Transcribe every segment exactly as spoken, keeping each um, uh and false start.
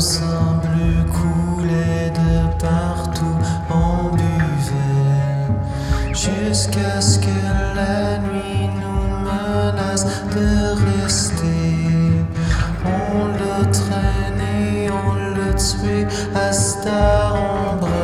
sang bleu coulait de partout, on buvait jusqu'à ce que la nuit nous menace de rester. On l'a traîné, on l'a tué à Star en braille.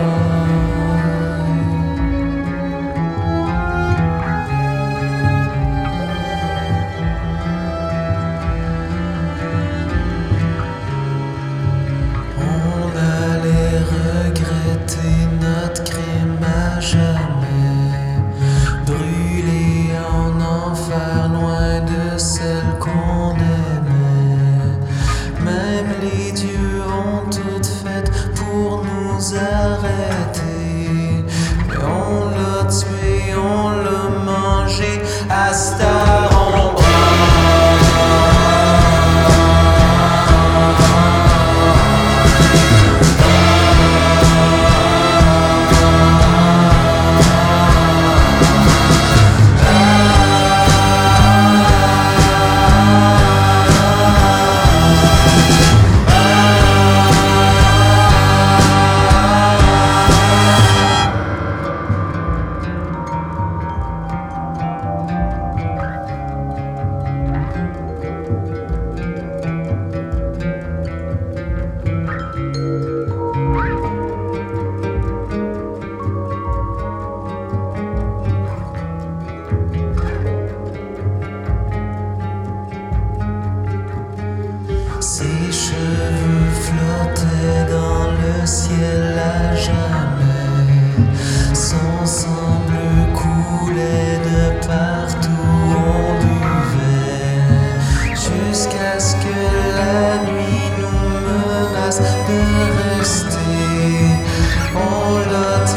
On allait regretter notre crime à jamais, brûlé en enfer loin de celle qu'on aimait. Même les dieux ont tout fait pour nous arrêter, mais on l'a tué, on l'a mangé à Star en braille. Ses cheveux flottaient dans le ciel à jamais. Son sang bleu coulait de partout, on buvait jusqu'à ce que la nuit nous menace de rester. On l'a